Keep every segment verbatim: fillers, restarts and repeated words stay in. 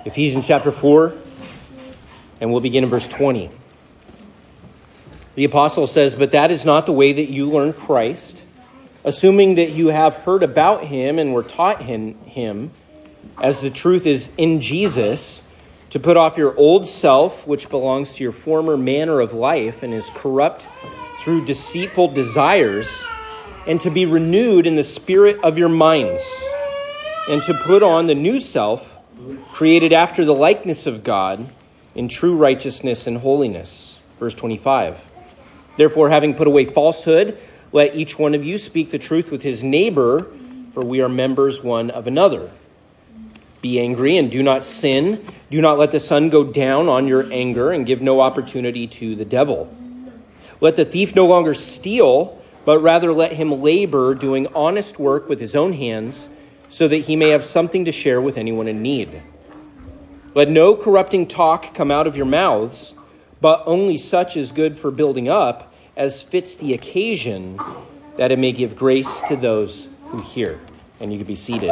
Ephesians chapter four, and we'll begin in verse twenty. The apostle says, "But that is not the way that you learned Christ, assuming that you have heard about him and were taught him, him, as the truth is in Jesus, to put off your old self, which belongs to your former manner of life and is corrupt through deceitful desires, and to be renewed in the spirit of your minds, and to put on the new self, created after the likeness of God, in true righteousness and holiness." Verse twenty-five. "Therefore, having put away falsehood, let each one of you speak the truth with his neighbor, for we are members one of another. Be angry and do not sin. Do not let the sun go down on your anger, and give no opportunity to the devil. Let the thief no longer steal, but rather let him labor, doing honest work with his own hands, so that he may have something to share with anyone in need. Let no corrupting talk come out of your mouths, but only such as good for building up, as fits the occasion, that it may give grace to those who hear." And you can be seated.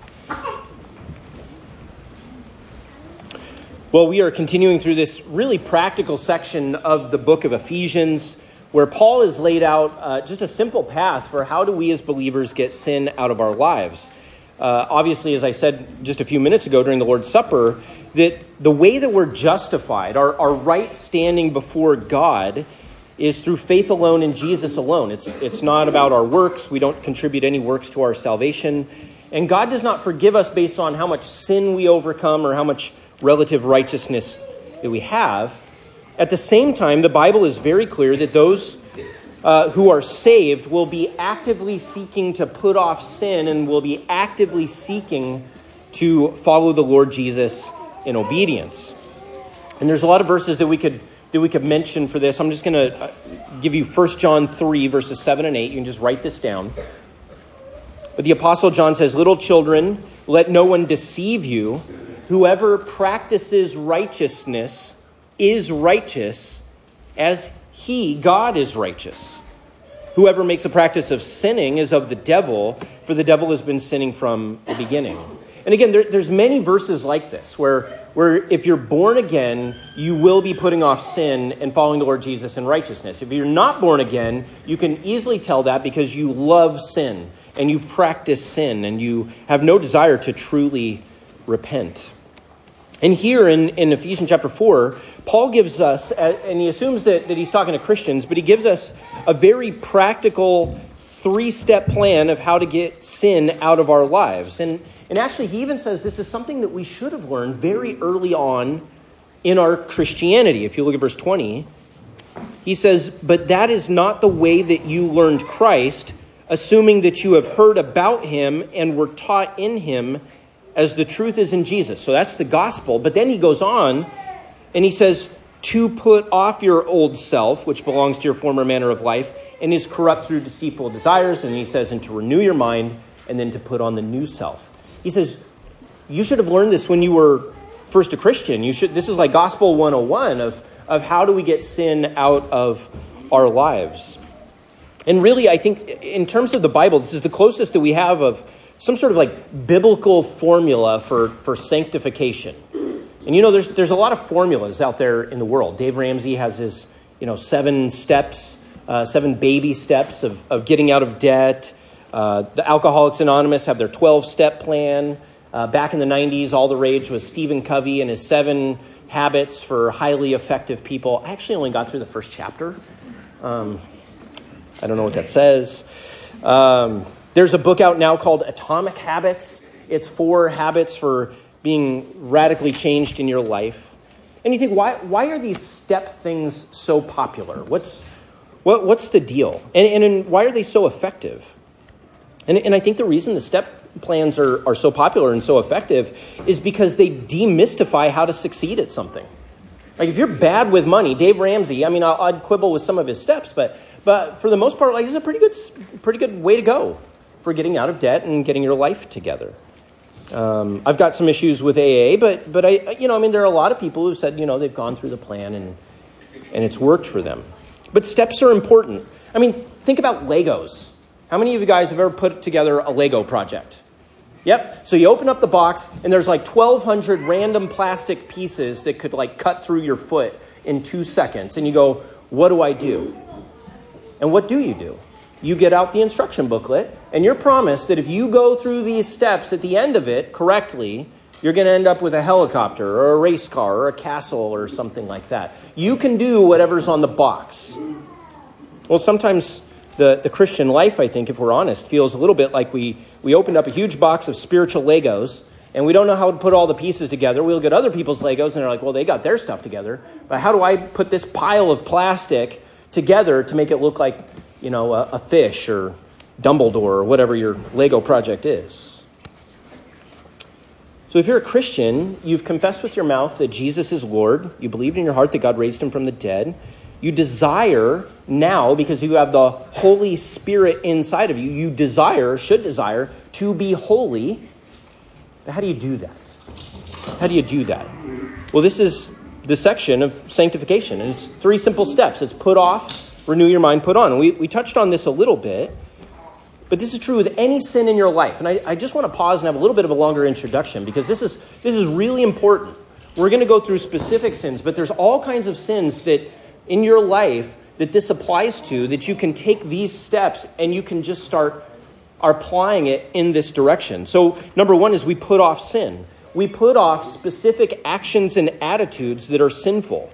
Well, we are continuing through this really practical section of the book of Ephesians, where Paul has laid out uh, just a simple path for how do we as believers get sin out of our lives. Uh, obviously, as I said just a few minutes ago during the Lord's Supper, that the way that we're justified, our, our right standing before God, is through faith alone in Jesus alone. It's, it's not about our works. We don't contribute any works to our salvation. And God does not forgive us based on how much sin we overcome or how much relative righteousness that we have. At the same time, the Bible is very clear that those Uh, who are saved will be actively seeking to put off sin and will be actively seeking to follow the Lord Jesus in obedience. And there's a lot of verses that we could that we could mention for this. I'm just going to give you First John three, verses seven and eight. You can just write this down. But the Apostle John says, "Little children, let no one deceive you. Whoever practices righteousness is righteous as He, God, is righteous. Whoever makes a practice of sinning is of the devil, for the devil has been sinning from the beginning." And again, there, there's many verses like this, where, where if you're born again, you will be putting off sin and following the Lord Jesus in righteousness. If you're not born again, you can easily tell that because you love sin, and you practice sin, and you have no desire to truly repent. And here in, in Ephesians chapter four, Paul gives us, and he assumes that, that he's talking to Christians, but he gives us a very practical three-step plan of how to get sin out of our lives. And, and actually, he even says this is something that we should have learned very early on in our Christianity. If you look at verse twenty, he says, "But that is not the way that you learned Christ, assuming that you have heard about him and were taught in him, as the truth is in Jesus." So that's the gospel. But then he goes on and he says, "To put off your old self, which belongs to your former manner of life, and is corrupt through deceitful desires." And he says, "And to renew your mind, and then to put on the new self." He says, you should have learned this when you were first a Christian. You should. This is like Gospel one oh one of, of how do we get sin out of our lives. And really, I think in terms of the Bible, this is the closest that we have of some sort of like biblical formula for, for sanctification. And you know, there's there's a lot of formulas out there in the world. Dave Ramsey has his, you know, seven steps, uh, seven baby steps of, of getting out of debt. Uh, the Alcoholics Anonymous have their twelve-step plan. Uh, back in the nineties, all the rage was Stephen Covey and his seven habits for highly effective people. I actually only got through the first chapter. Um, I don't know what that says. Um There's a book out now called Atomic Habits. It's four habits for being radically changed in your life. And you think, why why are these step things so popular? What's what what's the deal? And, and, and why are they so effective? And, and I think the reason the step plans are, are so popular and so effective is because they demystify how to succeed at something. Like if you're bad with money, Dave Ramsey, I mean, I'll, I'd quibble with some of his steps, but but for the most part, like, it's a pretty good pretty good way to go for getting out of debt and getting your life together. Um, I've got some issues with A A, but but I you know I mean there are a lot of people who said you know they've gone through the plan and and it's worked for them. But steps are important. I mean, think about Legos. How many of you guys have ever put together a Lego project? Yep. So you open up the box, and there's like twelve hundred random plastic pieces that could like cut through your foot in two seconds. And you go, what do I do? And what do you do? You get out the instruction booklet, and you're promised that if you go through these steps at the end of it correctly, you're going to end up with a helicopter or a race car or a castle or something like that. You can do whatever's on the box. Well, sometimes the, the Christian life, I think, if we're honest, feels a little bit like we, we opened up a huge box of spiritual Legos, and we don't know how to put all the pieces together. We look at other people's Legos, and they're like, well, they got their stuff together. But how do I put this pile of plastic together to make it look like, you know, a, a fish or Dumbledore or whatever your Lego project is? So if you're a Christian, you've confessed with your mouth that Jesus is Lord. You believed in your heart that God raised him from the dead. You desire now, because you have the Holy Spirit inside of you, you desire, should desire, to be holy. But how do you do that? How do you do that? Well, this is the section of sanctification, and it's three simple steps. It's put off, renew your mind, put on. And we, we touched on this a little bit. But this is true with any sin in your life. And I, I just want to pause and have a little bit of a longer introduction because this is this is really important. We're going to go through specific sins, but there's all kinds of sins that in your life that this applies to, that you can take these steps and you can just start applying it in this direction. So number one is we put off sin. We put off specific actions and attitudes that are sinful.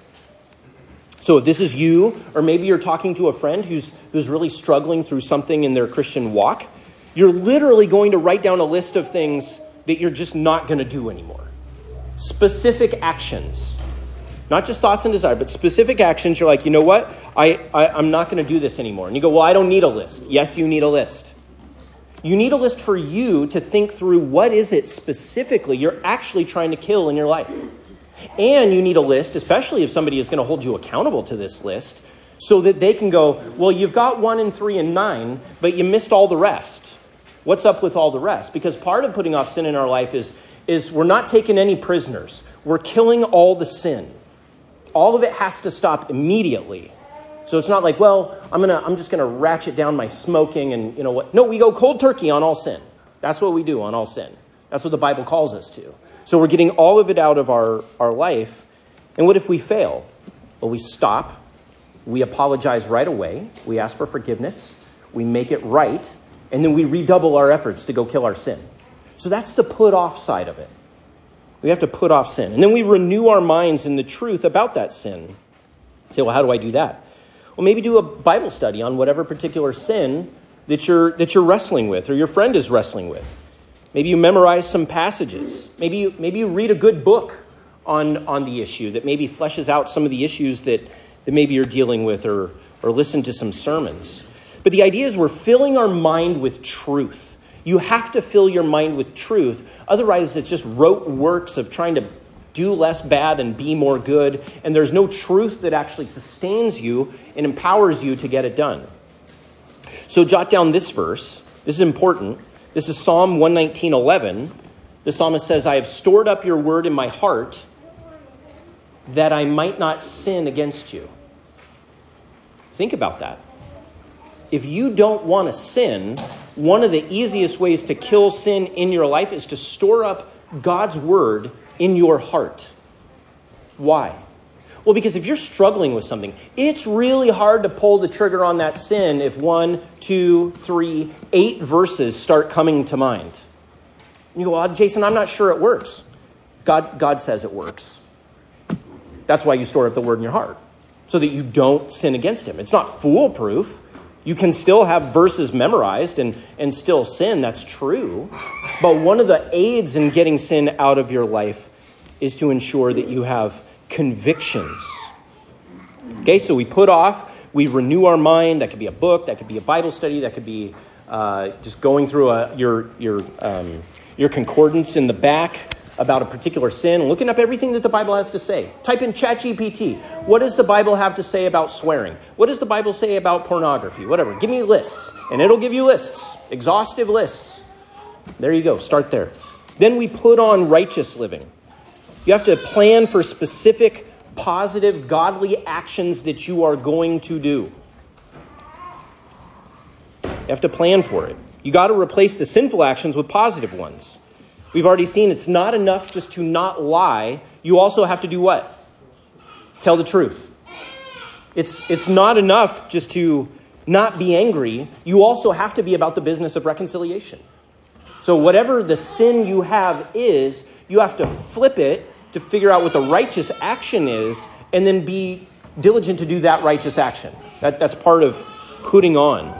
So if this is you, or maybe you're talking to a friend who's who's really struggling through something in their Christian walk, you're literally going to write down a list of things that you're just not going to do anymore. Specific actions. Not just thoughts and desire, but specific actions. You're like, you know what? I, I, I'm not going to do this anymore. And you go, well, I don't need a list. Yes, you need a list. You need a list for you to think through what is it specifically you're actually trying to kill in your life. And you need a list, especially if somebody is going to hold you accountable to this list, so that they can go, well, you've got one and three and nine, but you missed all the rest. What's up with all the rest? Because part of putting off sin in our life is, is we're not taking any prisoners. We're killing all the sin. All of it has to stop immediately. So it's not like, well, I'm gonna, I'm just going to ratchet down my smoking and you know what? No, we go cold turkey on all sin. That's what we do on all sin. That's what the Bible calls us to. So we're getting all of it out of our, our life. And what if we fail? Well, we stop. We apologize right away. We ask for forgiveness. We make it right. And then we redouble our efforts to go kill our sin. So that's the put off side of it. We have to put off sin. And then we renew our minds in the truth about that sin. You say, well, how do I do that? Well, maybe do a Bible study on whatever particular sin that you're, that you're wrestling with or your friend is wrestling with. Maybe you memorize some passages. Maybe you, maybe you read a good book on, on the issue that maybe fleshes out some of the issues that, that maybe you're dealing with or, or listen to some sermons. But the idea is we're filling our mind with truth. You have to fill your mind with truth. Otherwise, it's just rote works of trying to do less bad and be more good. And there's no truth that actually sustains you and empowers you to get it done. So jot down this verse. This is important. This is Psalm one nineteen, eleven. The psalmist says, I have stored up your word in my heart that I might not sin against you. Think about that. If you don't want to sin, one of the easiest ways to kill sin in your life is to store up God's word in your heart. Why? Well, because if you're struggling with something, it's really hard to pull the trigger on that sin if one, two, three, eight verses start coming to mind. And you go, well, Jason, I'm not sure it works. God, God says it works. That's why you store up the word in your heart, so that you don't sin against him. It's not foolproof. You can still have verses memorized and, and still sin. That's true. But one of the aids in getting sin out of your life is to ensure that you have convictions. Okay, so we put off, we renew our mind. That could be a book, that could be a Bible study, that could be uh, just going through a, your your um, your concordance in the back about a particular sin, looking up everything that the Bible has to say. Type in ChatGPT. What does the Bible have to say about swearing? What does the Bible say about pornography? Whatever. Give me lists, and it'll give you lists, exhaustive lists. There you go. Start there. Then we put on righteous living. You have to plan for specific, positive, godly actions that you are going to do. You have to plan for it. You got to replace the sinful actions with positive ones. We've already seen it's not enough just to not lie. You also have to do what? Tell the truth. It's, it's not enough just to not be angry. You also have to be about the business of reconciliation. So whatever the sin you have is, you have to flip it to figure out what the righteous action is, and then be diligent to do that righteous action. That, that's part of putting on.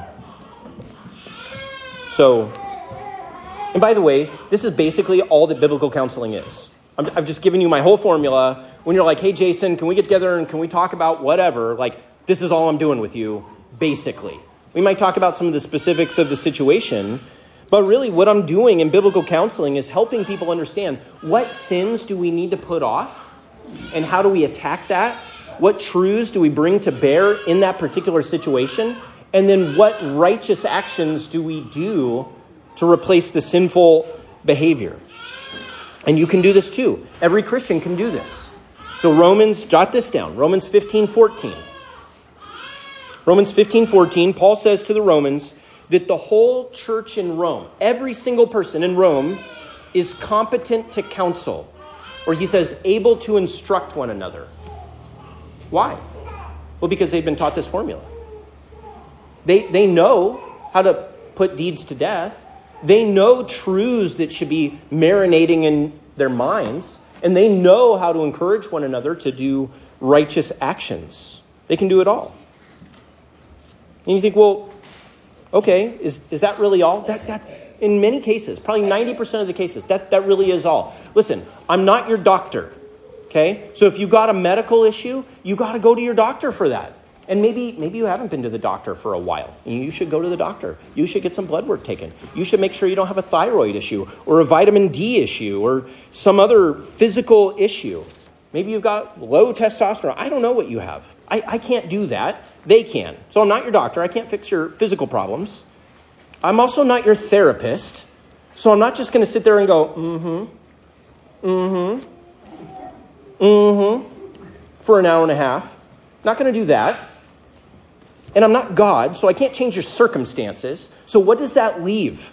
So, and by the way, this is basically all that biblical counseling is. I'm, I've just given you my whole formula. When you're like, hey, Jason, can we get together and can we talk about whatever? Like, this is all I'm doing with you, basically. We might talk about some of the specifics of the situation, but really what I'm doing in biblical counseling is helping people understand what sins do we need to put off and how do we attack that? What truths do we bring to bear in that particular situation? And then what righteous actions do we do to replace the sinful behavior? And you can do this too. Every Christian can do this. So Romans, jot this down, Romans fifteen fourteen. Romans fifteen fourteen, Paul says to the Romans that the whole church in Rome, every single person in Rome is competent to counsel. Or he says, able to instruct one another. Why? Well, because they've been taught this formula. They, they know how to put deeds to death. They know truths that should be marinating in their minds. And they know how to encourage one another to do righteous actions. They can do it all. And you think, well, okay, is, is that really all? That, that, in many cases, probably ninety percent of the cases, that, that really is all. Listen, I'm not your doctor, okay? So if you got a medical issue, you got to go to your doctor for that. And maybe maybe you haven't been to the doctor for a while. You should go to the doctor. You should get some blood work taken. You should make sure you don't have a thyroid issue or a vitamin D issue or some other physical issue. Maybe you've got low testosterone. I don't know what you have. I, I can't do that. They can. So I'm not your doctor. I can't fix your physical problems. I'm also not your therapist. So I'm not just going to sit there and go, mm-hmm, mm-hmm, mm-hmm, for an hour and a half. Not going to do that. And I'm not God, so I can't change your circumstances. So what does that leave?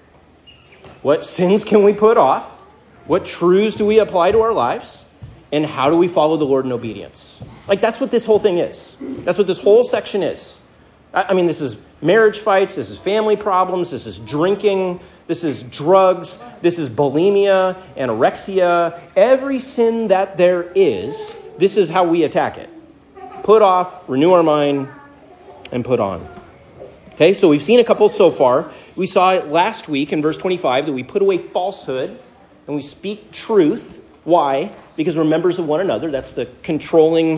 What sins can we put off? What truths do we apply to our lives? And how do we follow the Lord in obedience? Like, that's what this whole thing is. That's what this whole section is. I, I mean, this is marriage fights. This is family problems. This is drinking. This is drugs. This is bulimia, anorexia. Every sin that there is, this is how we attack it. Put off, renew our mind, and put on. Okay, so we've seen a couple so far. We saw it last week in verse twenty-five that we put away falsehood and we speak truth. Why? Because we're members of one another. That's the controlling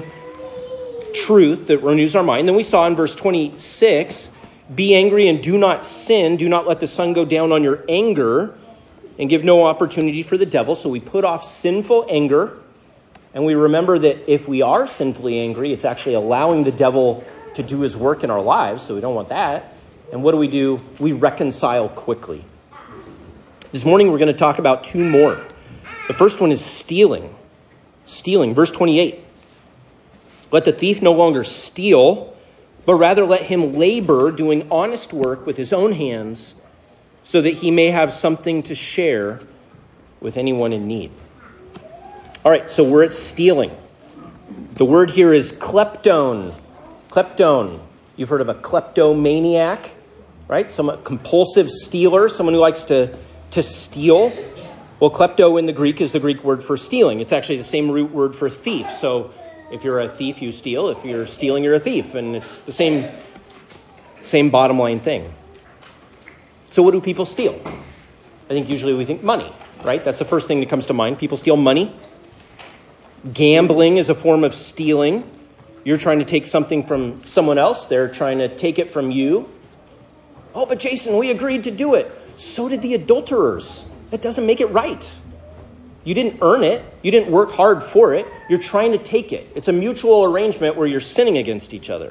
truth that renews our mind. Then we saw in verse twenty-six, be angry and do not sin. Do not let the sun go down on your anger and give no opportunity for the devil. So we put off sinful anger. And we remember that if we are sinfully angry, it's actually allowing the devil to do his work in our lives. So we don't want that. And what do we do? We reconcile quickly. This morning we're going to talk about two more. The first one is stealing. Stealing. Verse twenty-eight. Let the thief no longer steal, but rather let him labor doing honest work with his own hands so that he may have something to share with anyone in need. All right, so we're at stealing. The word here is klepton. Klepton. You've heard of a kleptomaniac, right? Some compulsive stealer, someone who likes to, to steal. Well, klepto in the Greek is the Greek word for stealing. It's actually the same root word for thief. So if you're a thief, you steal. If you're stealing, you're a thief. And it's the same, same bottom line thing. So what do people steal? I think usually we think money, right? That's the first thing that comes to mind. People steal money. Gambling is a form of stealing. You're trying to take something from someone else. They're trying to take it from you. Oh, but Jason, we agreed to do it. So did the adulterers. That doesn't make it right. You didn't earn it. You didn't work hard for it. You're trying to take it. It's a mutual arrangement where you're sinning against each other.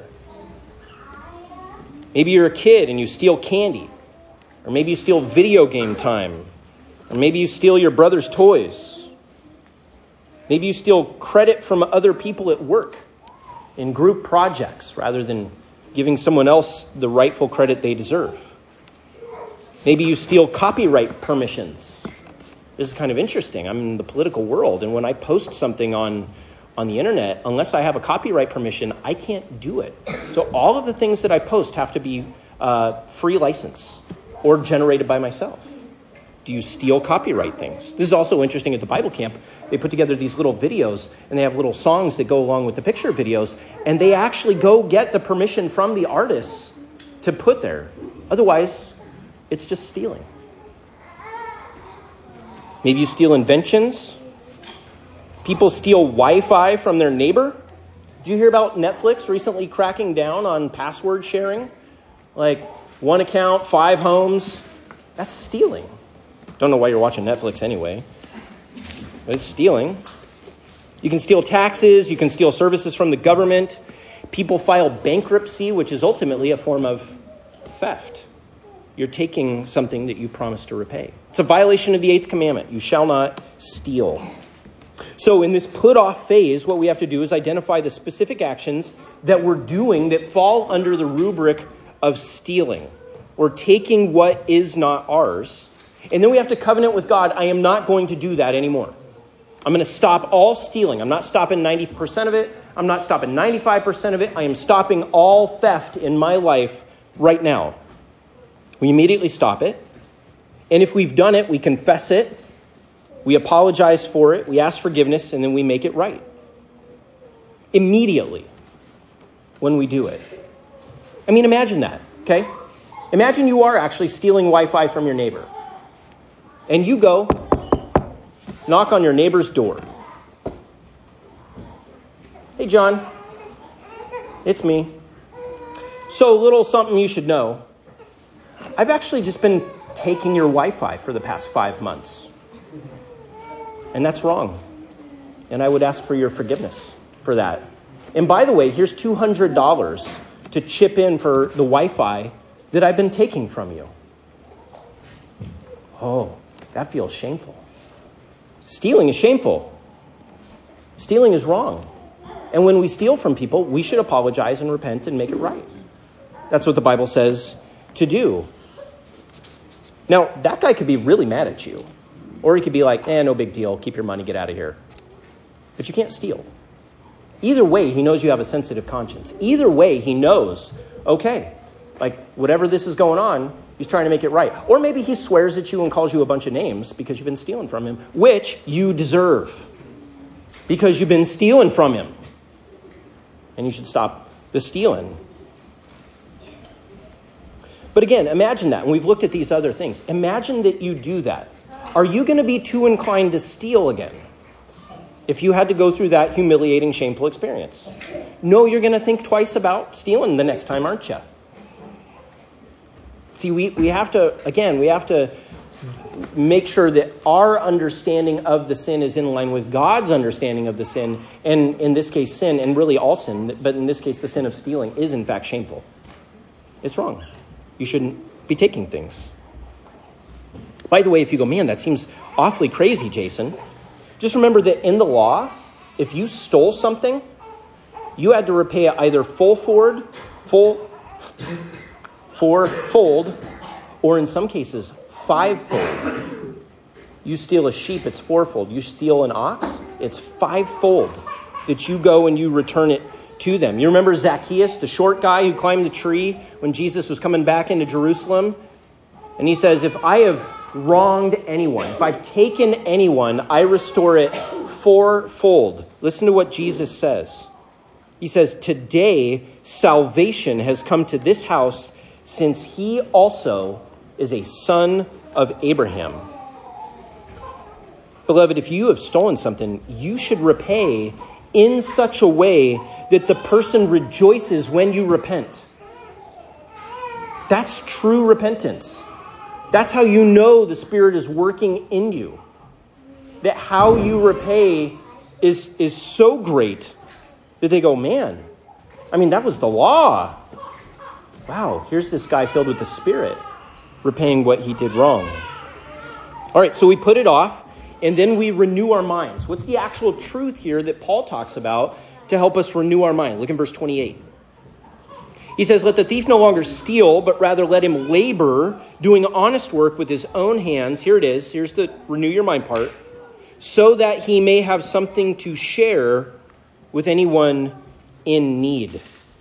Maybe you're a kid and you steal candy. Or maybe you steal video game time. Or maybe you steal your brother's toys. Maybe you steal credit from other people at work in group projects rather than giving someone else the rightful credit they deserve. Maybe you steal copyright permissions. This is kind of interesting. I'm in the political world, and when I post something on, on the internet, unless I have a copyright permission, I can't do it. So all of the things that I post have to be uh, free license or generated by myself. Do you steal copyright things? This is also interesting at the Bible camp. They put together these little videos, and they have little songs that go along with the picture videos, and they actually go get the permission from the artists to put there. Otherwise, it's just stealing. Maybe you steal inventions. People steal Wi-Fi from their neighbor. Did you hear about Netflix recently cracking down on password sharing? Like one account, five homes. That's stealing. Don't know why you're watching Netflix anyway. But it's stealing. You can steal taxes. You can steal services from the government. People file bankruptcy, which is ultimately a form of theft. You're taking something that you promised to repay. It's a violation of the eighth commandment. You shall not steal. So in this put-off phase, what we have to do is identify the specific actions that we're doing that fall under the rubric of stealing. We're taking what is not ours. And then we have to covenant with God, I am not going to do that anymore. I'm going to stop all stealing. I'm not stopping ninety percent of it. I'm not stopping ninety-five percent of it. I am stopping all theft in my life right now. We immediately stop it. And if we've done it, we confess it. We apologize for it. We ask forgiveness, and then we make it right. Immediately when we do it. I mean, imagine that, okay? Imagine you are actually stealing Wi-Fi from your neighbor. And you go knock on your neighbor's door. Hey, John. It's me. So, a little something you should know. I've actually just been taking your Wi-Fi for the past five months. And that's wrong. And I would ask for your forgiveness for that. And by the way, here's two hundred dollars to chip in for the Wi-Fi that I've been taking from you. Oh, that feels shameful. Stealing is shameful. Stealing is wrong. And when we steal from people, we should apologize and repent and make it right. That's what the Bible says to do. Now, that guy could be really mad at you. Or he could be like, eh, no big deal. Keep your money. Get out of here. But you can't steal. Either way, he knows you have a sensitive conscience. Either way, he knows, okay, like whatever this is going on, he's trying to make it right. Or maybe he swears at you and calls you a bunch of names because you've been stealing from him, which you deserve. Because you've been stealing from him. And you should stop the stealing. But again, imagine that. And we've looked at these other things. Imagine that you do that. Are you going to be too inclined to steal again if you had to go through that humiliating, shameful experience? No, you're going to think twice about stealing the next time, aren't you? See, we, we have to, again, we have to make sure that our understanding of the sin is in line with God's understanding of the sin. And in this case, sin, and really all sin, but in this case, the sin of stealing is in fact shameful. It's wrong. You shouldn't be taking things. By the way, if you go, man, that seems awfully crazy, Jason, just remember that in the law, if you stole something, you had to repay it either full forward, full, fourfold, or in some cases, fivefold. You steal a sheep, it's fourfold. You steal an ox, it's fivefold that you go and you return it to them. You remember Zacchaeus, the short guy who climbed the tree when Jesus was coming back into Jerusalem? And he says, if I have wronged anyone, if I've taken anyone, I restore it fourfold. Listen to what Jesus says. He says, today salvation has come to this house since he also is a son of Abraham. Beloved, if you have stolen something, you should repay in such a way that the person rejoices when you repent. That's true repentance. That's how you know the Spirit is working in you. That how you repay is, is so great that they go, man, I mean, that was the law. Wow, here's this guy filled with the Spirit repaying what he did wrong. All right, so we put it off, and then we renew our minds. What's the actual truth here that Paul talks about to help us renew our mind? Look in verse twenty-eight. He says, let the thief no longer steal, but rather let him labor, doing honest work with his own hands. Here it is. Here's the renew your mind part. So that he may have something to share with anyone in need.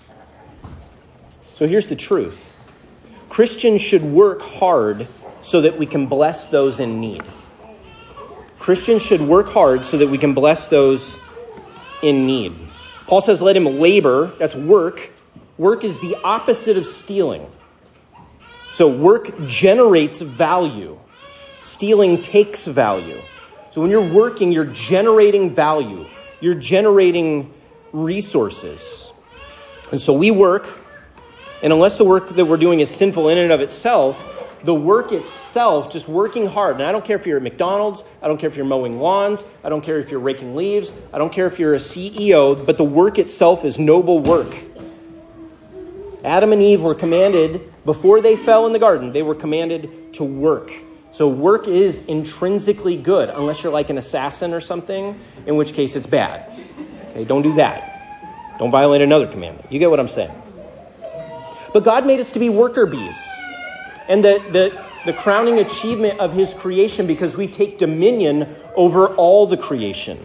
So here's the truth. Christians should work hard so that we can bless those in need. Christians should work hard so that we can bless those in need. Paul says, let him labor. That's work. Work is the opposite of stealing. So work generates value. Stealing takes value. So when you're working, you're generating value. You're generating resources. And so we work, and unless the work that we're doing is sinful in and of itself, the work itself, just working hard, and I don't care if you're at McDonald's, I don't care if you're mowing lawns, I don't care if you're raking leaves, I don't care if you're a C E O, but the work itself is noble work. Adam and Eve were commanded, before they fell in the garden, they were commanded to work. So work is intrinsically good, unless you're like an assassin or something, in which case it's bad. Okay, don't do that. Don't violate another commandment. You get what I'm saying. But God made us to be worker bees. And the, the, the crowning achievement of his creation, because we take dominion over all the creation.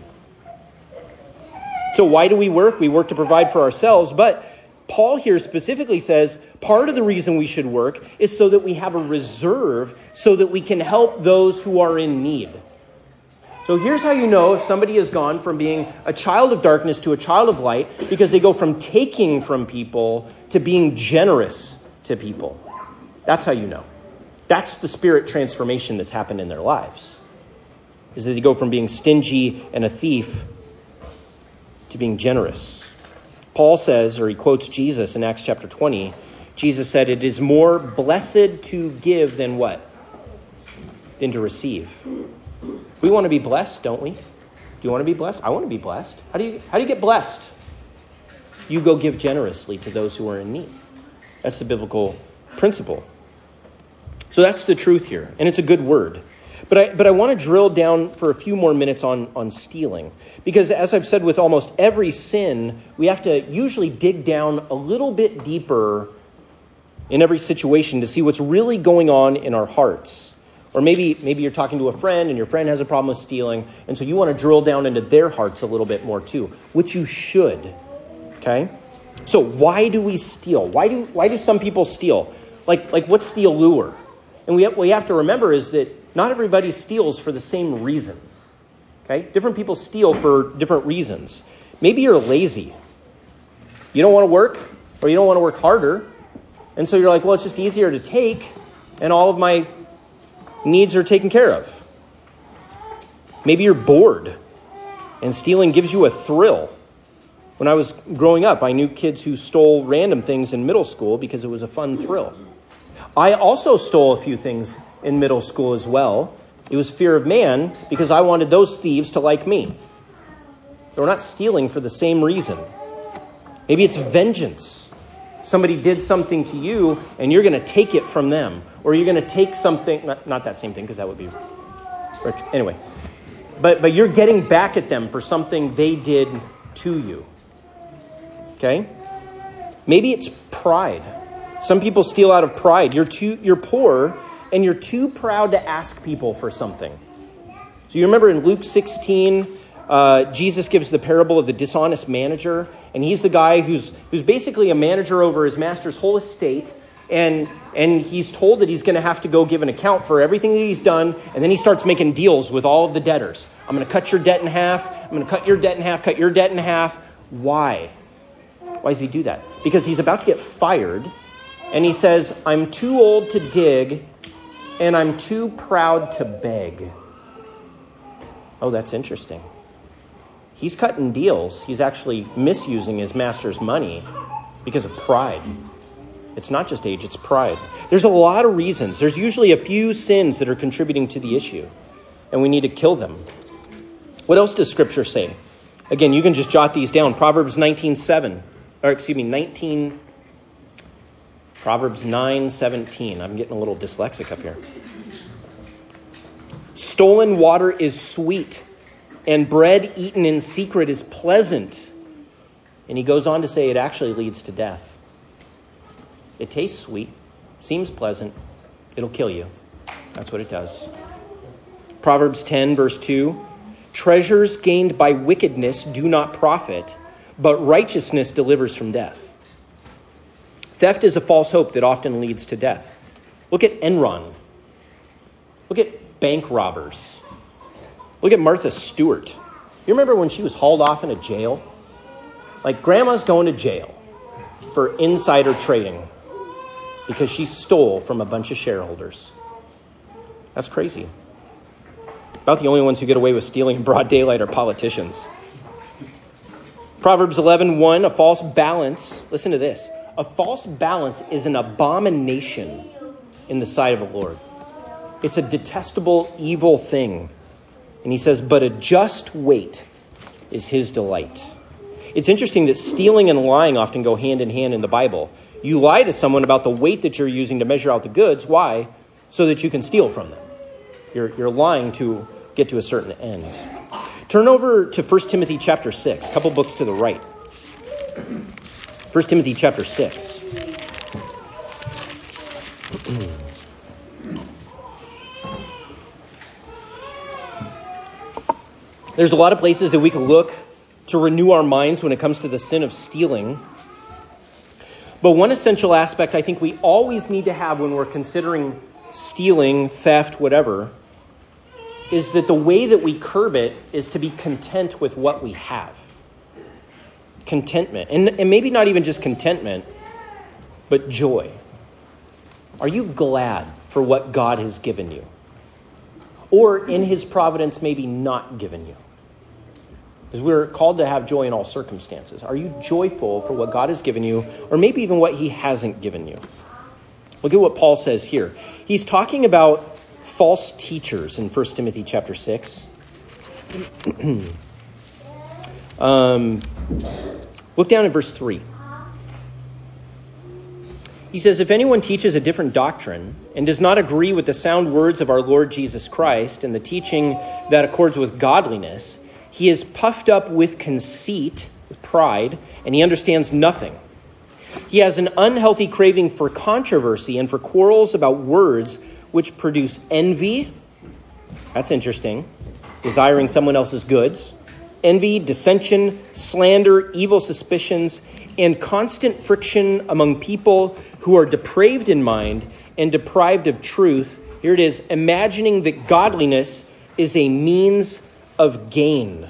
So why do we work? We work to provide for ourselves. But Paul here specifically says part of the reason we should work is so that we have a reserve so that we can help those who are in need. So here's how you know if somebody has gone from being a child of darkness to a child of light, because they go from taking from people to being generous to people. That's how you know. That's the spirit transformation that's happened in their lives. Is that they go from being stingy and a thief to being generous. Paul says, or he quotes Jesus in Acts chapter twenty. Jesus said, it is more blessed to give than what? Than to receive. We want to be blessed, don't we? Do you want to be blessed? I want to be blessed. How do you, how do you get blessed? You go give generously to those who are in need. That's the biblical principle. So that's the truth here, and it's a good word. But I but I want to drill down for a few more minutes on, on stealing. Because as I've said with almost every sin, we have to usually dig down a little bit deeper in every situation to see what's really going on in our hearts. Or maybe maybe you're talking to a friend and your friend has a problem with stealing, and so you want to drill down into their hearts a little bit more too, which you should. Okay? So why do we steal? Why do why do some people steal? Like like what's the allure? And we have, what we have to remember is that not everybody steals for the same reason. Okay? Different people steal for different reasons. Maybe you're lazy. You don't want to work, or you don't want to work harder. And so you're like, well, it's just easier to take, and all of my needs are taken care of. Maybe you're bored, and stealing gives you a thrill. When I was growing up, I knew kids who stole random things in middle school because it was a fun thrill. I also stole a few things in middle school as well. It was fear of man because I wanted those thieves to like me. So we're not stealing for the same reason. Maybe it's vengeance. Somebody did something to you and you're going to take it from them. Or you're going to take something, not, not that same thing because that would be, anyway. But, but you're getting back at them for something they did to you. Okay? Maybe it's pride. Some people steal out of pride. You're too, you're poor, and you're too proud to ask people for something. So you remember in Luke sixteen, uh, Jesus gives the parable of the dishonest manager, and he's the guy who's who's basically a manager over his master's whole estate, and and he's told that he's going to have to go give an account for everything that he's done, and then he starts making deals with all of the debtors. I'm going to cut your debt in half. I'm going to cut your debt in half. Cut your debt in half. Why? Why does he do that? Because he's about to get fired. And he says, I'm too old to dig, and I'm too proud to beg. Oh, that's interesting. He's cutting deals. He's actually misusing his master's money because of pride. It's not just age, it's pride. There's a lot of reasons. There's usually a few sins that are contributing to the issue, and we need to kill them. What else does Scripture say? Again, you can just jot these down. Proverbs nineteen seven, or excuse me, nineteen Proverbs nine seventeen. I'm getting a little dyslexic up here. Stolen water is sweet, and bread eaten in secret is pleasant. And he goes on to say it actually leads to death. It tastes sweet, seems pleasant. It'll kill you. That's what it does. Proverbs ten, verse two, treasures gained by wickedness do not profit, but righteousness delivers from death. Theft is a false hope that often leads to death. Look at Enron. Look at bank robbers. Look at Martha Stewart. You remember when she was hauled off in a jail? Like, grandma's going to jail for insider trading because she stole from a bunch of shareholders. That's crazy. About the only ones who get away with stealing in broad daylight are politicians. Proverbs eleven one, a false balance. Listen to this. A false balance is an abomination in the sight of the Lord. It's a detestable, evil thing. And he says, but a just weight is his delight. It's interesting that stealing and lying often go hand in hand in the Bible. You lie to someone about the weight that you're using to measure out the goods. Why? So that you can steal from them. You're, you're lying to get to a certain end. Turn over to First Timothy chapter six, a couple books to the right. First Timothy chapter six. There's a lot of places that we can look to renew our minds when it comes to the sin of stealing. But one essential aspect I think we always need to have when we're considering stealing, theft, whatever, is that the way that we curb it is to be content with what we have. Contentment. And, and maybe not even just contentment, but joy. Are you glad for what God has given you? Or in his providence, maybe not given you? Because we're called to have joy in all circumstances. Are you joyful for what God has given you, or maybe even what he hasn't given you? Look at what Paul says here. He's talking about false teachers in First Timothy chapter six. um, look down at verse three. He says, if anyone teaches a different doctrine and does not agree with the sound words of our Lord Jesus Christ and the teaching that accords with godliness, he is puffed up with conceit, with pride, and he understands nothing. He has an unhealthy craving for controversy and for quarrels about words which produce envy. That's interesting. Desiring someone else's goods. Envy, dissension, slander, evil suspicions, and constant friction among people who are depraved in mind and deprived of truth. Here it is, imagining that godliness is a means of gain.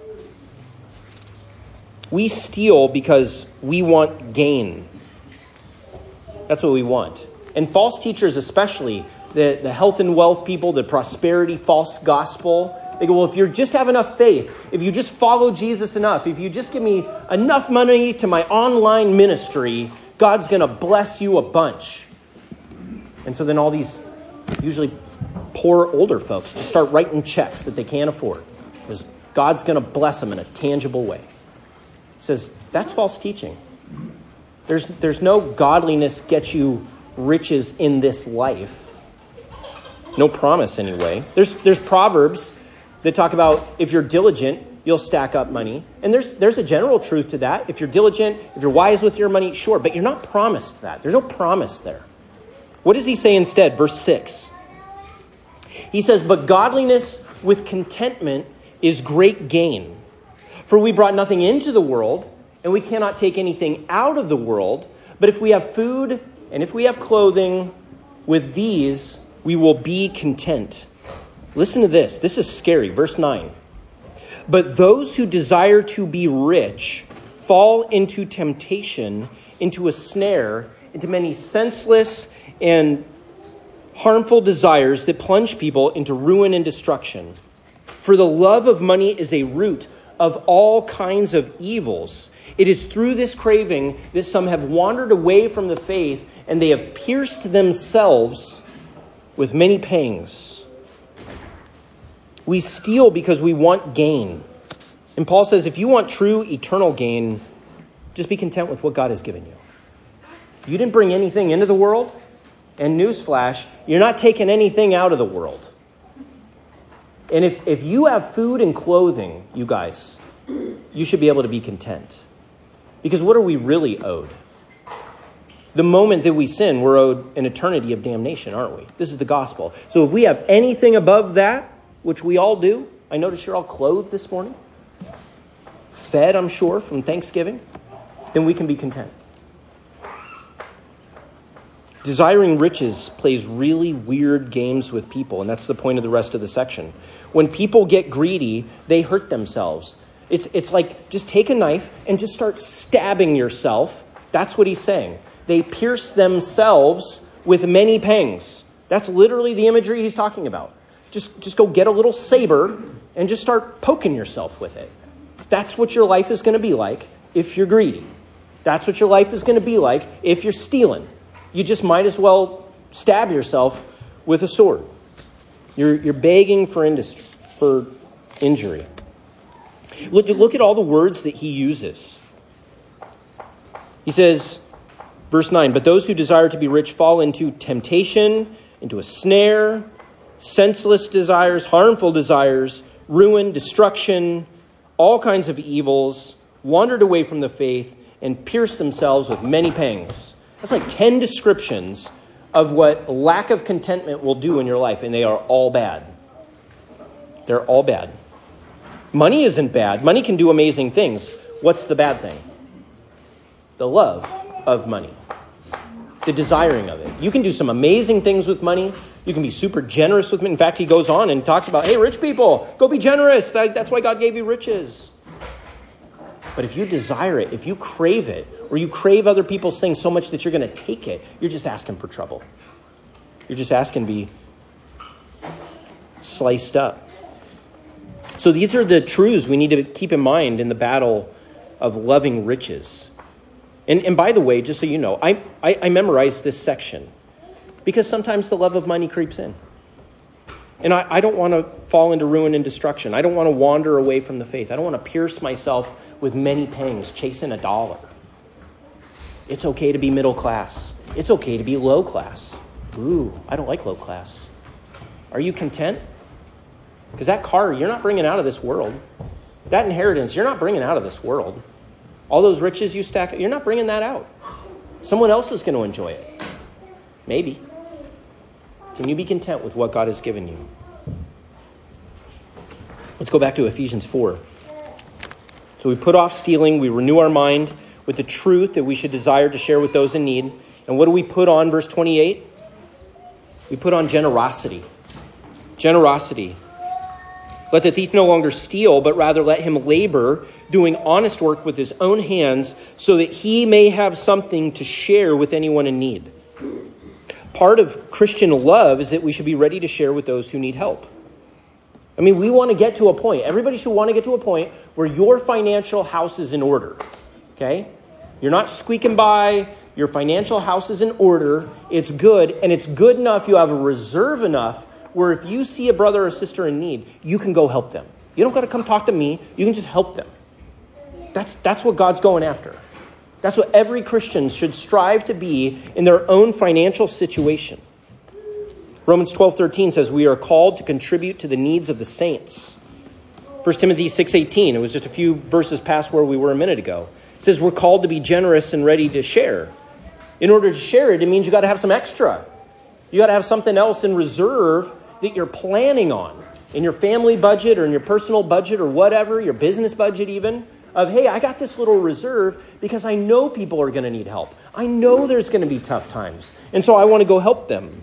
We steal because we want gain. That's what we want. And false teachers especially, the, the health and wealth people, the prosperity false gospel, they go, well, if you just have enough faith, if you just follow Jesus enough, if you just give me enough money to my online ministry, God's going to bless you a bunch. And so then all these usually poor older folks just start writing checks that they can't afford because God's going to bless them in a tangible way. It says that's false teaching. There's, there's no godliness gets you riches in this life. No promise anyway. There's, there's Proverbs that talk about if you're diligent, you'll stack up money. And there's there's a general truth to that. If you're diligent, if you're wise with your money, sure. But you're not promised that. There's no promise there. What does he say instead? Verse six. He says, but godliness with contentment is great gain. For we brought nothing into the world, and we cannot take anything out of the world. But if we have food and if we have clothing, with these we will be content. Listen to this. This is scary. Verse nine. But those who desire to be rich fall into temptation, into a snare, into many senseless and harmful desires that plunge people into ruin and destruction. For the love of money is a root of all kinds of evils. It is through this craving that some have wandered away from the faith, and they have pierced themselves with many pangs. We steal because we want gain. And Paul says, if you want true eternal gain, just be content with what God has given you. You didn't bring anything into the world. And newsflash, you're not taking anything out of the world. And if, if you have food and clothing, you guys, you should be able to be content. Because what are we really owed? The moment that we sin, we're owed an eternity of damnation, aren't we? This is the gospel. So if we have anything above that, which we all do, I notice you're all clothed this morning, fed, I'm sure, from Thanksgiving, then we can be content. Desiring riches plays really weird games with people, and that's the point of the rest of the section. When people get greedy, they hurt themselves. It's, it's like just take a knife and just start stabbing yourself. That's what he's saying. They pierce themselves with many pangs. That's literally the imagery he's talking about. Just, just go get a little saber and just start poking yourself with it. That's what your life is going to be like if you're greedy. That's what your life is going to be like if you're stealing. You just might as well stab yourself with a sword. You're, you're begging for industry, for injury. Look, look at all the words that he uses. He says, verse nine, but those who desire to be rich fall into temptation, into a snare, senseless desires, harmful desires, ruin, destruction, all kinds of evils, wandered away from the faith, and pierced themselves with many pangs. That's like ten descriptions of what lack of contentment will do in your life, and they are all bad. They're all bad. Money isn't bad. Money can do amazing things. What's the bad thing? The love of money. The desiring of it. You can do some amazing things with money. You can be super generous with money. In fact, he goes on and talks about, hey, rich people, go be generous. That's why God gave you riches. But if you desire it, if you crave it, or you crave other people's things so much that you're going to take it, you're just asking for trouble. You're just asking to be sliced up. So these are the truths we need to keep in mind in the battle of loving riches. And, and by the way, just so you know, I, I, I memorized this section because sometimes the love of money creeps in. And I, I don't want to fall into ruin and destruction. I don't want to wander away from the faith. I don't want to pierce myself with many pangs, chasing a dollar. It's okay to be middle class. It's okay to be low class. Ooh, I don't like low class. Are you content? Because that car, you're not bringing out of this world. That inheritance, you're not bringing out of this world. All those riches you stack, you're not bringing that out. Someone else is going to enjoy it. Maybe. Can you be content with what God has given you? Let's go back to Ephesians four. So we put off stealing. We renew our mind with the truth that we should desire to share with those in need. And what do we put on, verse twenty-eight? We put on generosity. Generosity. Let the thief no longer steal, but rather let him labor, doing honest work with his own hands, so that he may have something to share with anyone in need. Part of Christian love is that we should be ready to share with those who need help. I mean, we want to get to a point. Everybody should want to get to a point where your financial house is in order. Okay? You're not squeaking by. Your financial house is in order. It's good. And it's good enough. You have a reserve enough where if you see a brother or sister in need, you can go help them. You don't got to come talk to me. You can just help them. That's, that's what God's going after. That's what every Christian should strive to be in their own financial situation. Romans twelve thirteen says we are called to contribute to the needs of the saints. First Timothy six eighteen, it was just a few verses past where we were a minute ago. It says we're called to be generous and ready to share. In order to share it, it means you got to have some extra. You got to have something else in reserve that you're planning on in your family budget or in your personal budget or whatever, your business budget even, of, hey, I got this little reserve because I know people are going to need help. I know there's going to be tough times. And so I want to go help them.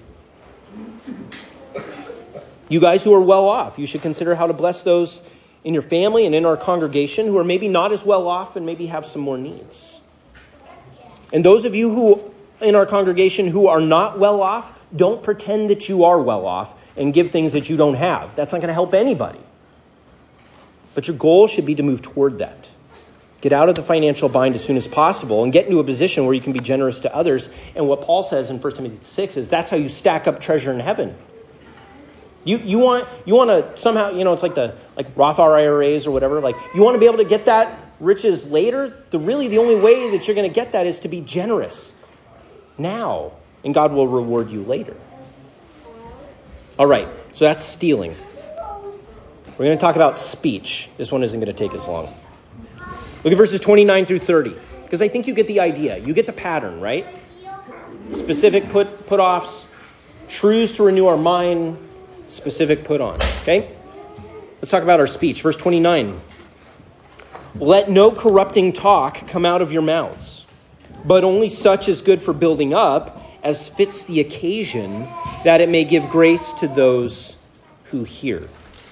You guys who are well off, you should consider how to bless those in your family and in our congregation who are maybe not as well off and maybe have some more needs. And those of you who in our congregation who are not well off, don't pretend that you are well off and give things that you don't have. That's not going to help anybody. But your goal should be to move toward that. Get out of the financial bind as soon as possible and get into a position where you can be generous to others. And what Paul says in First Timothy six is that's how you stack up treasure in heaven. You you want you want to somehow, you know, it's like the like Roth I R As or whatever. Like you want to be able to get that riches later. The really the only way that you're going to get that is to be generous now, and God will reward you later. All right, so that's stealing. We're going to talk about speech. This one isn't going to take as long. Look at verses twenty-nine through thirty, because I think you get the idea. You get the pattern, right? specific put, put-offs, truths to renew our mind, specific put-ons. Okay? Let's talk about our speech. Verse twenty-nine. Let no corrupting talk come out of your mouths, but only such as good for building up, as fits the occasion, that it may give grace to those who hear.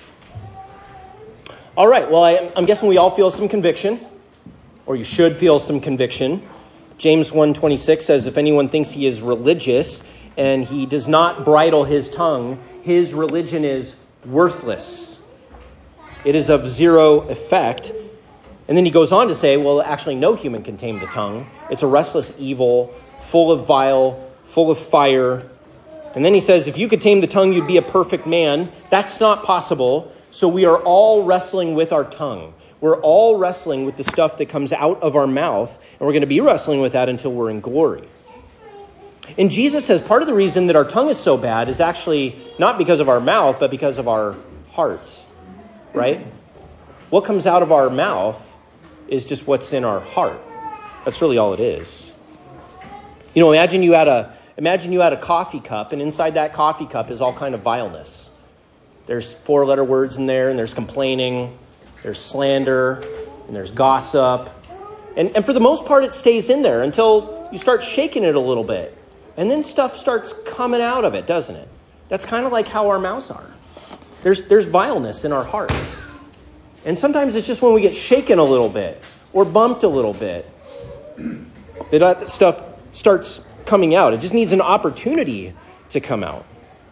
All right, well, I, I'm guessing we all feel some conviction, or you should feel some conviction. James one twenty-six says, if anyone thinks he is religious and he does not bridle his tongue, his religion is worthless. It is of zero effect. And then he goes on to say, well, actually no human can tame the tongue. It's a restless evil, full of vile, full of fire. And then he says, if you could tame the tongue, you'd be a perfect man. That's not possible. So we are all wrestling with our tongue. We're all wrestling with the stuff that comes out of our mouth, and we're going to be wrestling with that until we're in glory. And Jesus says part of the reason that our tongue is so bad is actually not because of our mouth, but because of our heart, right? What comes out of our mouth is just what's in our heart. That's really all it is. You know, imagine you had a imagine you had a coffee cup, and inside that coffee cup is all kind of vileness. There's four-letter words in there, and there's complaining, there's slander, and there's gossip. And, and for the most part, it stays in there until you start shaking it a little bit. And then stuff starts coming out of it, doesn't it? That's kind of like how our mouths are. There's, there's vileness in our hearts. And sometimes it's just when we get shaken a little bit or bumped a little bit that that stuff starts coming out. It just needs an opportunity to come out.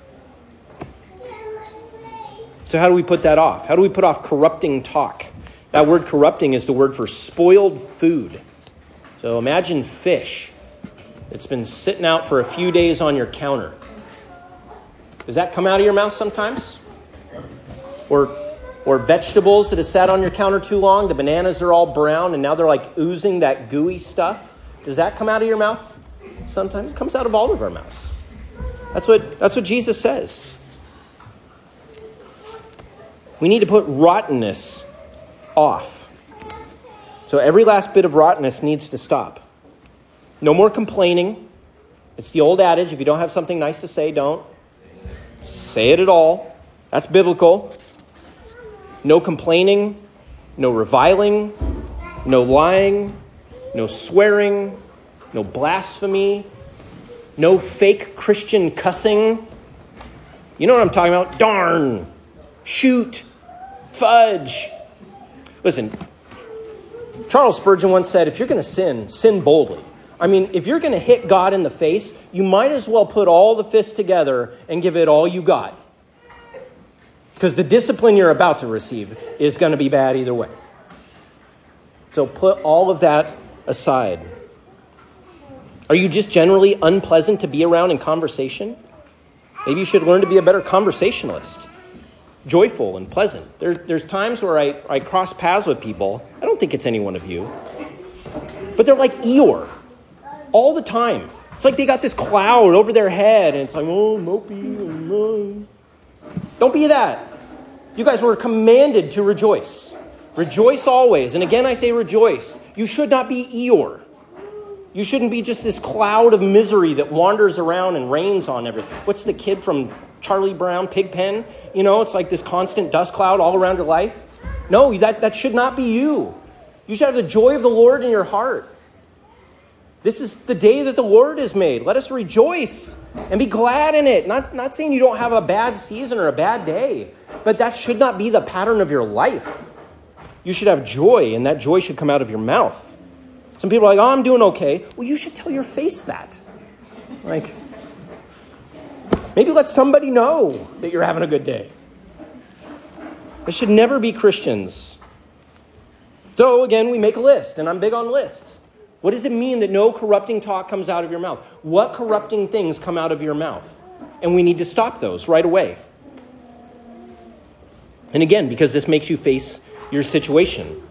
So how do we put that off? How do we put off corrupting talk? That word corrupting is the word for spoiled food. So imagine fish that's been sitting out for a few days on your counter. Does that come out of your mouth sometimes? Or or vegetables that have sat on your counter too long. The bananas are all brown and now they're like oozing that gooey stuff. Does that come out of your mouth? Sometimes it comes out of all of our mouths. That's what that's what Jesus says. We need to put rottenness off. So every last bit of rottenness needs to stop. No more complaining. It's the old adage, if you don't have something nice to say, don't say it at all. That's biblical. No complaining, no reviling, no lying, no swearing, no blasphemy, no fake Christian cussing. You know what I'm talking about? Darn, shoot, fudge. Listen, Charles Spurgeon once said, if you're going to sin, sin boldly. I mean, if you're going to hit God in the face, you might as well put all the fists together and give it all you got. Because the discipline you're about to receive is going to be bad either way. So put all of that aside. Are you just generally unpleasant to be around in conversation? Maybe you should learn to be a better conversationalist. Joyful and pleasant. There, there's times where I, I cross paths with people. I don't think it's any one of you. But they're like Eeyore. All the time. It's like they got this cloud over their head. And it's like, oh, mopey. Oh. Don't be that. You guys were commanded to rejoice. Rejoice always. And again, I say rejoice. You should not be Eeyore. You shouldn't be just this cloud of misery that wanders around and rains on everything. What's the kid from Charlie Brown, Pigpen? You know, it's like this constant dust cloud all around your life. No, that, that should not be you. You should have the joy of the Lord in your heart. This is the day that the Lord has made. Let us rejoice and be glad in it. Not, not saying you don't have a bad season or a bad day, but that should not be the pattern of your life. You should have joy, and that joy should come out of your mouth. Some people are like, oh, I'm doing okay. Well, you should tell your face that. Like, maybe let somebody know that you're having a good day. This should never be Christians. So, again, we make a list, and I'm big on lists. What does it mean that no corrupting talk comes out of your mouth? What corrupting things come out of your mouth? And we need to stop those right away. And again, because this makes you face your situation.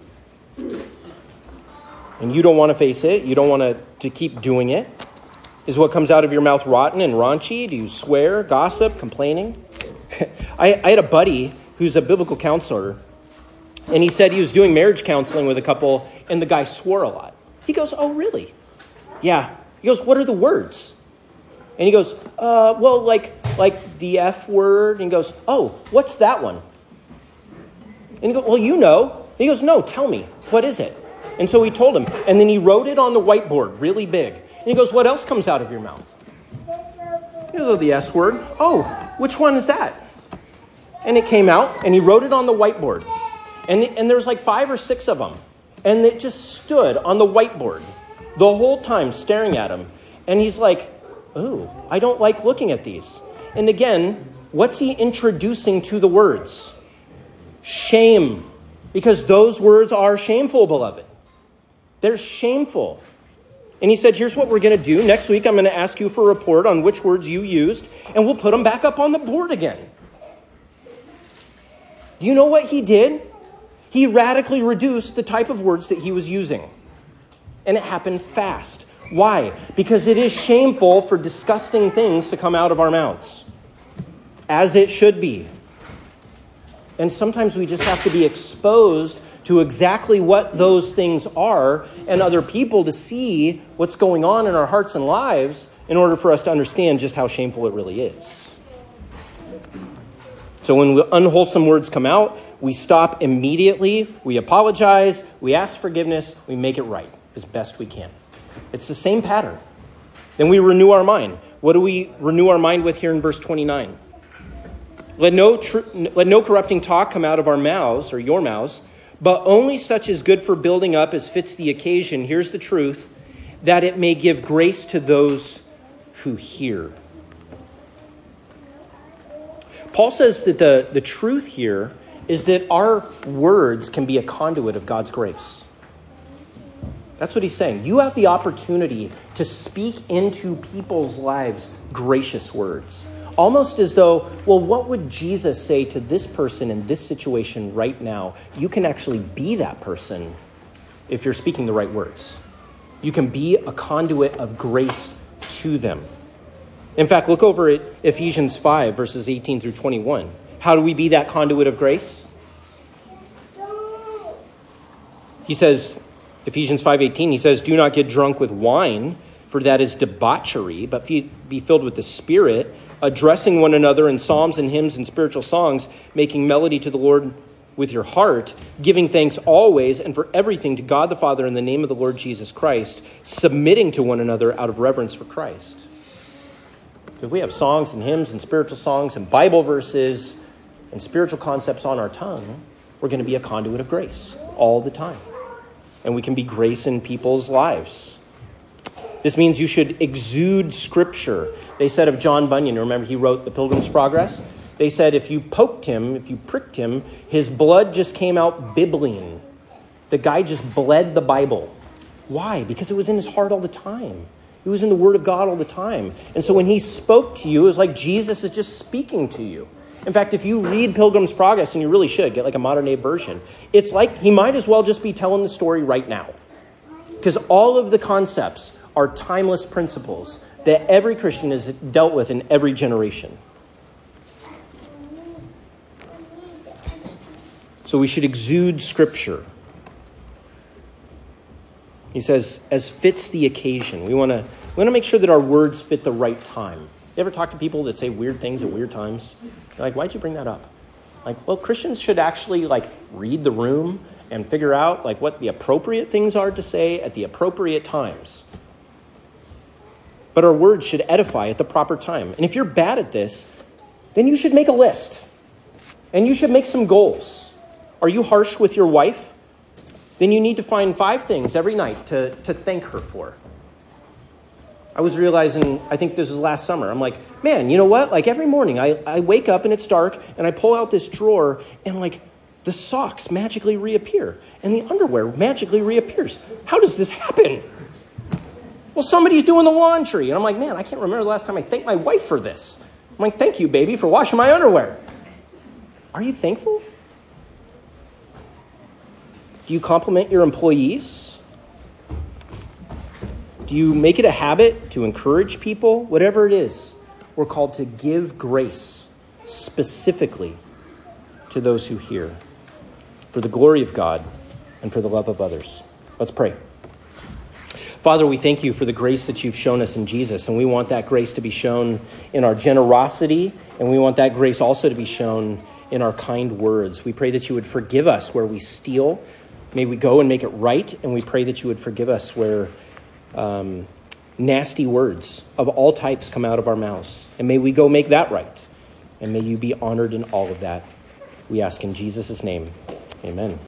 And you don't want to face it. You don't want to, to keep doing it. Is what comes out of your mouth rotten and raunchy? Do you swear, gossip, complaining? I, I had a buddy who's a biblical counselor. And he said he was doing marriage counseling with a couple. And the guy swore a lot. He goes, oh, really? Yeah. He goes, what are the words? And he goes, uh, well, like, like the F word. And he goes, oh, what's that one? And he goes, well, you know. And he goes, no, tell me, what is it? And so he told him. And then he wrote it on the whiteboard really big. And he goes, what else comes out of your mouth? He goes, oh, the S word. Oh, which one is that? And it came out, and he wrote it on the whiteboard. And, and there's like five or six of them. And it just stood on the whiteboard the whole time staring at him. And he's like, oh, I don't like looking at these. And again, what's he introducing to the words? Shame. Because those words are shameful, beloved. They're shameful. And he said, here's what we're going to do. Next week, I'm going to ask you for a report on which words you used, and we'll put them back up on the board again. Do you know what he did? He radically reduced the type of words that he was using. And it happened fast. Why? Because it is shameful for disgusting things to come out of our mouths. As it should be. And sometimes we just have to be exposed to exactly what those things are and other people to see what's going on in our hearts and lives in order for us to understand just how shameful it really is. So when unwholesome words come out, we stop immediately, we apologize, we ask forgiveness, we make it right as best we can. It's the same pattern. Then we renew our mind. What do we renew our mind with here in verse twenty-nine? Let no tr- let no corrupting talk come out of our mouths, or your mouths, but only such as good for building up as fits the occasion. Here's the truth, that it may give grace to those who hear. Paul says that the, the truth here is that our words can be a conduit of God's grace. That's what he's saying. You have the opportunity to speak into people's lives gracious words. Almost as though, well, what would Jesus say to this person in this situation right now? You can actually be that person if you're speaking the right words. You can be a conduit of grace to them. In fact, look over at Ephesians five, verses eighteen through twenty-one. How do we be that conduit of grace? He says, Ephesians five eighteen, he says, do not get drunk with wine, for that is debauchery, but be filled with the Spirit, addressing one another in psalms and hymns and spiritual songs, making melody to the Lord with your heart, giving thanks always and for everything to God the Father in the name of the Lord Jesus Christ, submitting to one another out of reverence for Christ. So if we have songs and hymns and spiritual songs and Bible verses and spiritual concepts on our tongue, we're going to be a conduit of grace all the time. And we can be grace in people's lives. This means you should exude Scripture. They said of John Bunyan, remember he wrote The Pilgrim's Progress? They said if you poked him, if you pricked him, his blood just came out bibline. The guy just bled the Bible. Why? Because it was in his heart all the time. It was in the Word of God all the time. And so when he spoke to you, it was like Jesus is just speaking to you. In fact, if you read Pilgrim's Progress, and you really should, get like a modern day version, it's like he might as well just be telling the story right now. Because all of the concepts are timeless principles that every Christian has dealt with in every generation. So we should exude Scripture. He says, as fits the occasion. We want to we want to make sure that our words fit the right time. You ever talk to people that say weird things at weird times? They're like, why'd you bring that up? Like, well, Christians should actually like read the room and figure out like what the appropriate things are to say at the appropriate times. But our words should edify at the proper time. And if you're bad at this, then you should make a list. And you should make some goals. Are you harsh with your wife? Then you need to find five things every night to, to thank her for. I was realizing, I think this was last summer, I'm like, man, you know what? Like every morning I, I wake up and it's dark and I pull out this drawer and like the socks magically reappear and the underwear magically reappears. How does this happen? Well, somebody's doing the laundry. And I'm like, man, I can't remember the last time I thanked my wife for this. I'm like, thank you, baby, for washing my underwear. Are you thankful? Do you compliment your employees? Do you make it a habit to encourage people? Whatever it is, we're called to give grace specifically to those who hear, for the glory of God and for the love of others. Let's pray. Father, we thank you for the grace that you've shown us in Jesus, and we want that grace to be shown in our generosity, and we want that grace also to be shown in our kind words. We pray that you would forgive us where we steal. May we go and make it right, and we pray that you would forgive us where um, nasty words of all types come out of our mouths. And may we go make that right, and may you be honored in all of that. We ask in Jesus' name, amen.